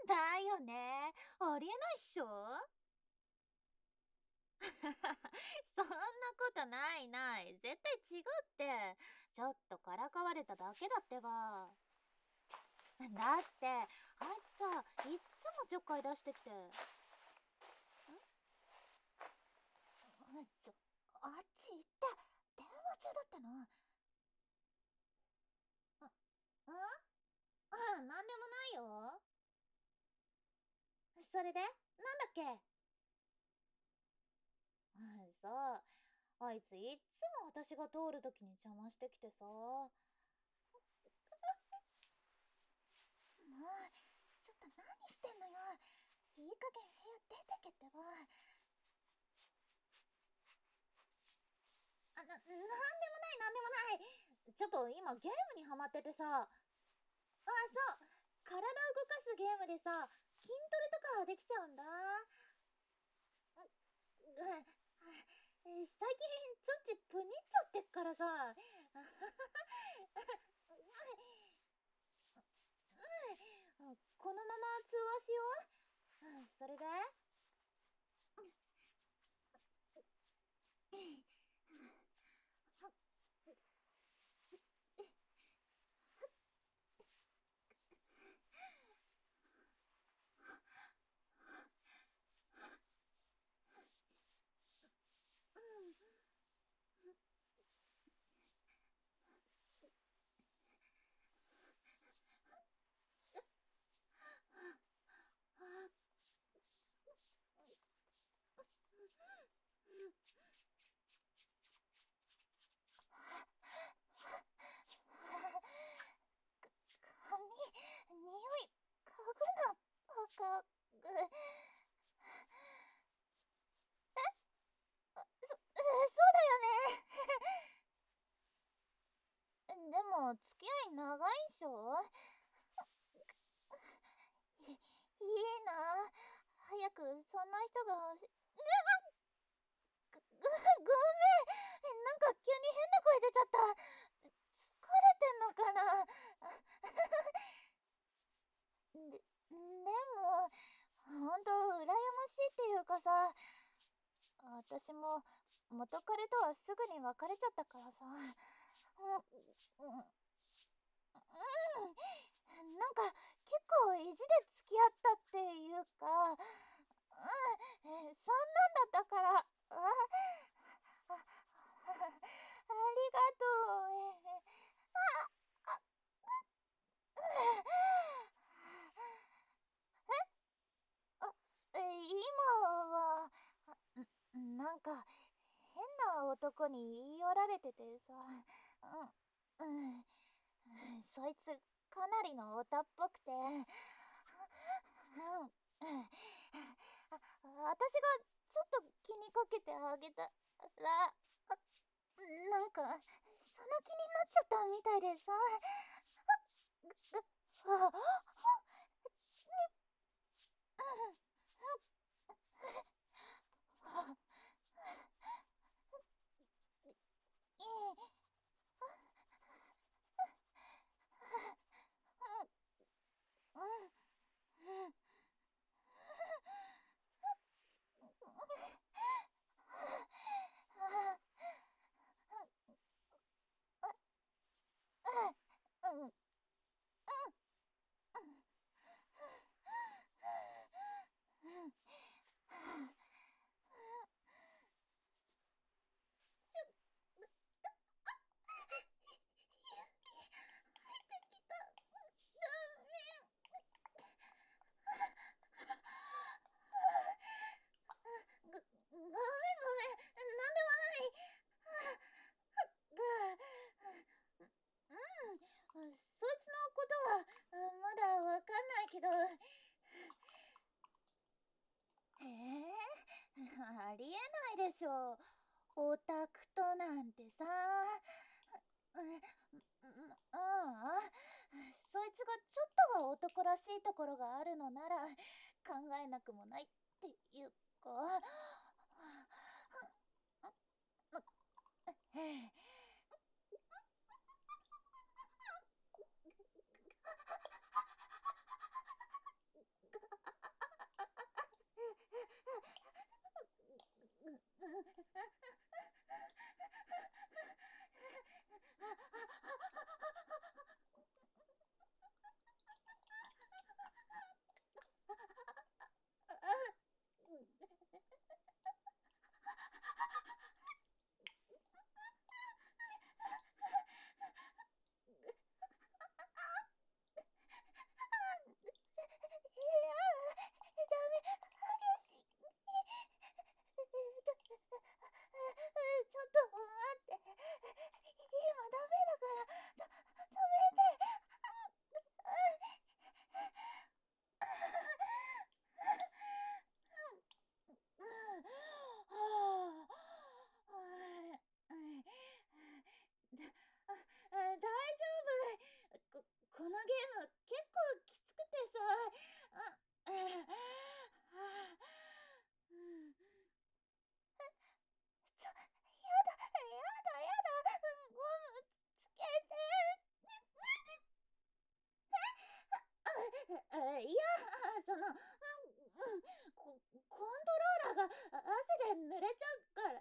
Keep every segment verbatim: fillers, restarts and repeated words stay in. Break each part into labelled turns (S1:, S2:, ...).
S1: だよね。ありえないっしょ。そんなことないない。絶対違うって。ちょっとからかわれただけだってば。だってあいつさ、いっつもちょっかい出してきて。んちょ、あっち行って。電話中だっての。んあ、なんでもないよ。それでなんだっけ。うん、そう。あいついっつも私が通るときに邪魔してきてさ。もう、ちょっと何してんのよ。いい加減部屋出てけってば。あ、な、なんでもないなんでもない。ちょっと今ゲームにハマっててさ。あ、そう。体動かすゲームでさ、筋トレとかできちゃうんだ。うん、最近ちょっちぷにっちゃってっからさ。うん、このまま通話しよう。うん、それで髪、匂い、嗅ぐな、バカ。ぐそ、そうだよね。でも、付き合い長いんしょ。い、いいな。早くそんな人が欲し、ぐ、ぐ、ごめん。なんか急に変な声出ちゃった。つ疲れてんのかな。で、でも、ほんと羨ましいっていうかさ、私も元彼とはすぐに別れちゃったからさ。うん、うん、うん、なんか結構意地で付き合ったっていうか、うん、えそんなんだったから、あ、あ、あ、ありがとう。えあ、あ、え、今は、んなんか変な男に言い寄られててさ、うん、うん、そいつかなりのオタっぽくて、うん、あ、私がちょっと気にかけてあげたら、あ、なんかその気になっちゃったみたいでさ、あ、いい、うん、うん、うん、ご、ごめんごめん、なんでもない。ぐ、うん、そいつのことはまだわかんないけど、えー、ありえないでしょ。オタクとなんてさ。うん、ああ、そいつがちょっとは男らしいところがあるのなら考えなくもないっていうか。 あ、いや、その、うん、うん、ココントローラーが汗で濡れちゃうから、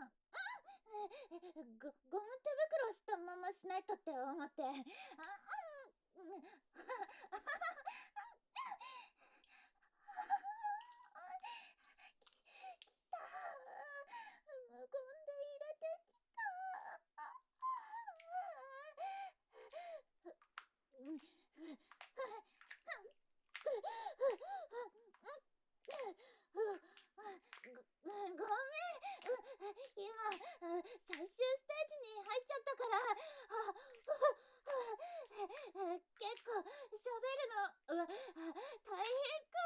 S1: うん、ゴゴム手袋したまましないとって思って。あ、うん、うん。きた。無言で入れてきた。うん。ご、ごめん。今、最終ステージに入っちゃったから、あ、結構喋るの、うわ、大変か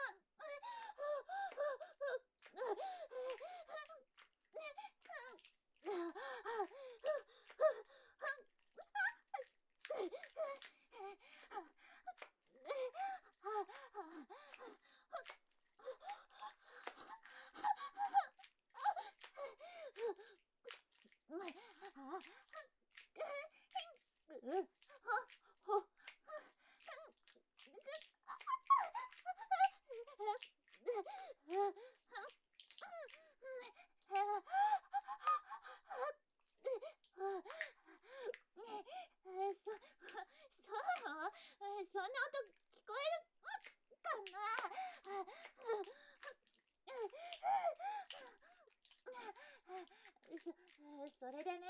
S1: それでね、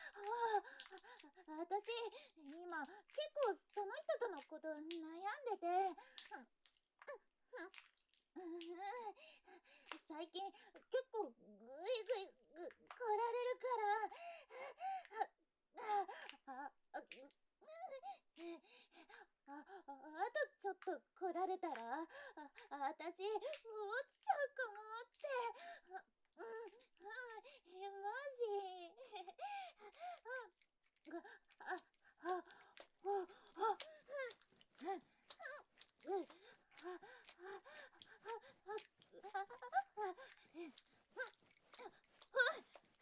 S1: あ、私、今、結構その人とのこと悩んでて、最近、結構ぐいぐいぐ来られるから、あ、あ、ぐあ、あとちょっと来られたら、あ、私、落ちちゃうかもって。うん、うん、え、マジ。が、あ、あ、あ、あ、うん、うん、うん、あ、あ、あ、あ、あ、え、うん、うん、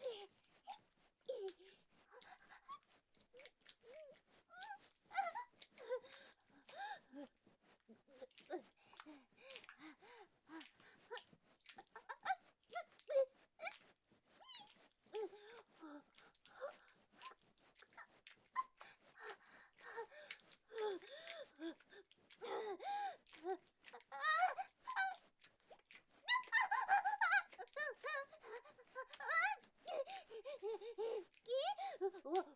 S1: わ、わかんない。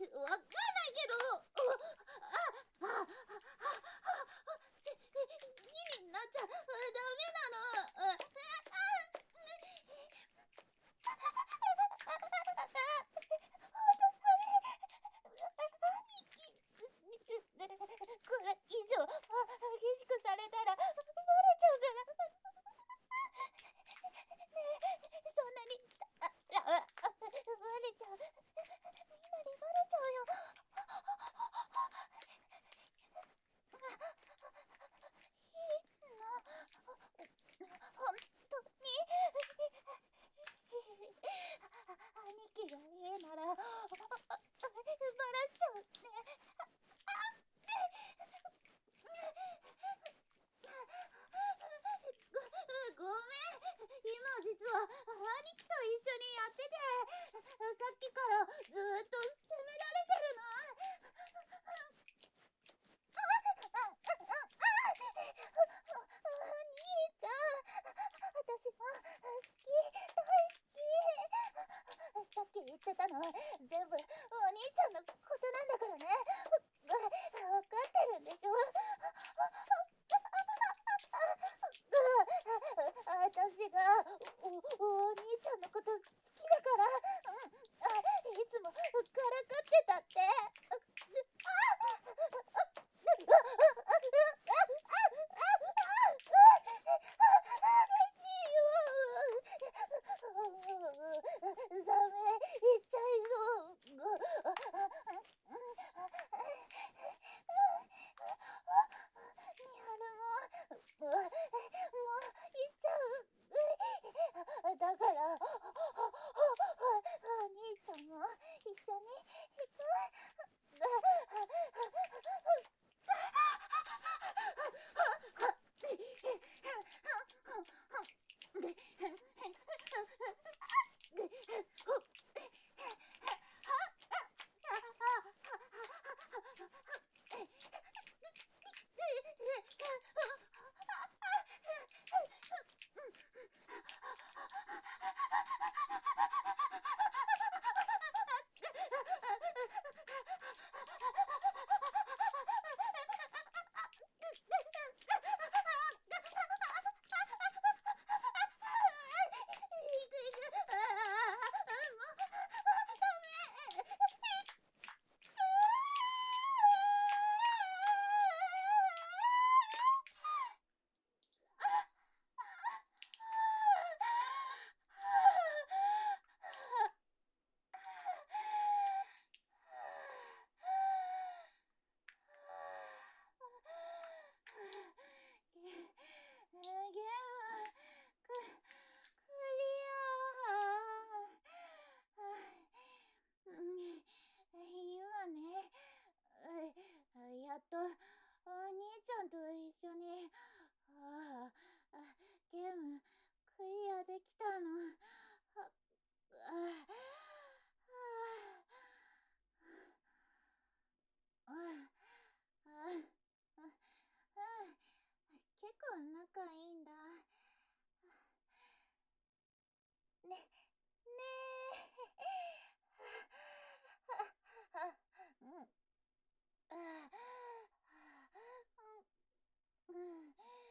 S1: わかんないけど、あ、あ、あ、好きになっちゃダメなの。あ、これ以上激しくされたらバレちゃうから。ねえ、そんなに、あ、あ、あ、バレちゃう。みんなにバレちゃうよ。いいな、ほんとに。兄貴が家ならバラしちゃうね。ご、ごめん。今実は兄貴と一緒にやってて、さっきからずっと責められてるの。兄ちゃん、私も好き、大好き。さっき言ってたの全部お兄ちゃんのことなんだからね。わ、わかってるんでしょ。私がお、お兄ちゃんのこと好きだから、うん、あ、いつもからかってたって。ダメ、言っちゃいそう。ごめん。 やっとお兄ちゃんと一緒にああゲームクリアできたの。あああああ結構仲いいんだ。ね、ねえ。うん。あうん。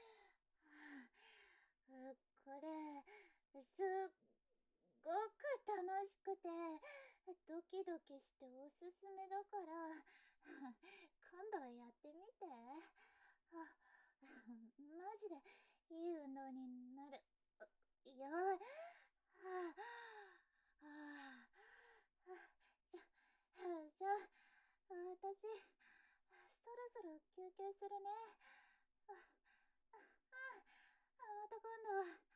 S1: これ、すっごく楽しくて、ドキドキしておすすめだから、今度やってみて。あ、マジでいい運動になる。よーい。はあ、はあ、じゃ、じゃあ、私、そろそろ休憩するね。あ、あ、また今度。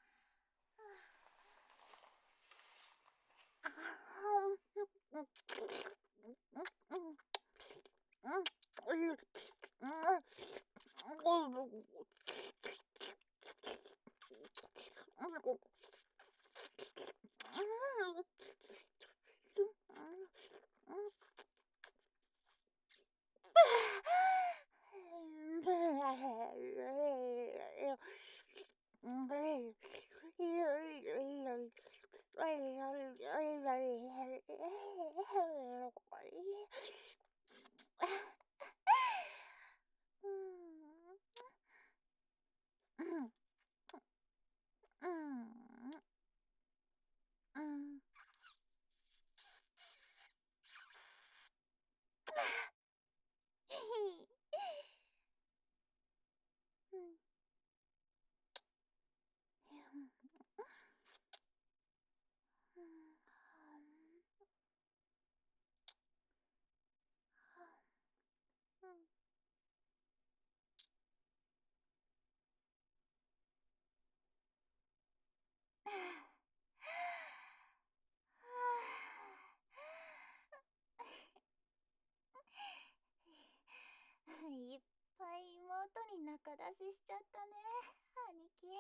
S1: いっぱい妹に仲出ししちゃったね、兄貴。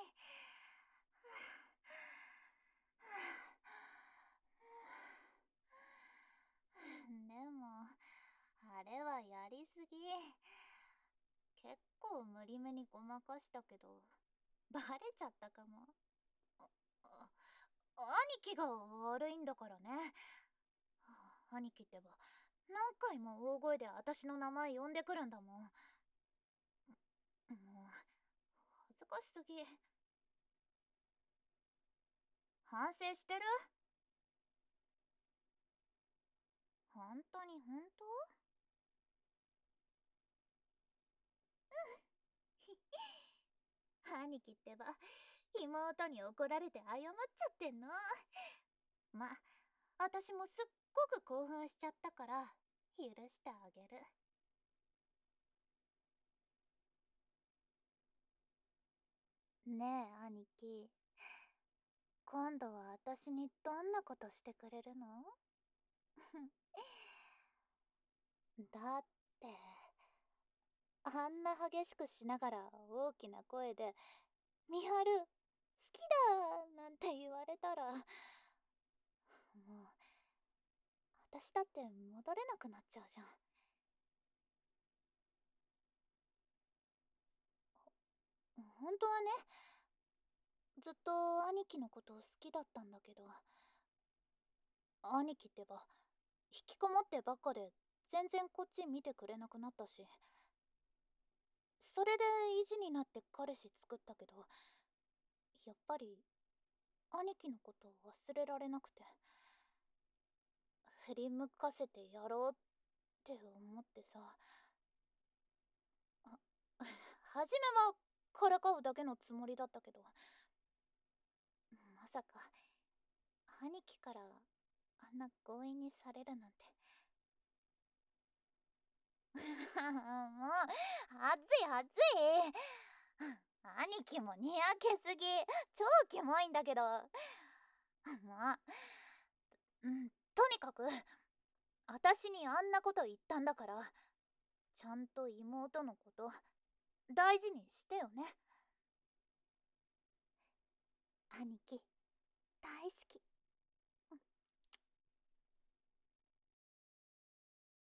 S1: でも、あれはやりすぎ。結構無理めにごまかしたけど、バレちゃったかも。あ兄貴が悪いんだからね。兄貴ってば、何回も大声で私の名前呼んでくるんだもん。もう、恥ずかしすぎ。反省してる？本当に本当？兄貴ってば、妹に怒られて謝っちゃってんの。ま、私もすっごく興奮しちゃったから許してあげる。ねえ兄貴、今度は私にどんなことしてくれるの？だってあんな激しくしながら大きな声で「みはる好きだ!」なんて言われたら、もう私だって戻れなくなっちゃうじゃん。本当はね、ずっと兄貴のこと好きだったんだけど、兄貴ってば引きこもってばっかで全然こっち見てくれなくなったし、それで意地になって彼氏作ったけど、やっぱり兄貴のこと忘れられなくて、振り向かせてやろうって思ってさ。あ初めはからかうだけのつもりだったけど、まさか兄貴からあんな強引にされるなんて。もうはずいはずい。兄貴もにやけすぎ。超キモいんだけど。まあ、うん、とにかく私にあんなこと言ったんだから、 ちゃんと妹のこと大事にしてよね。兄貴大好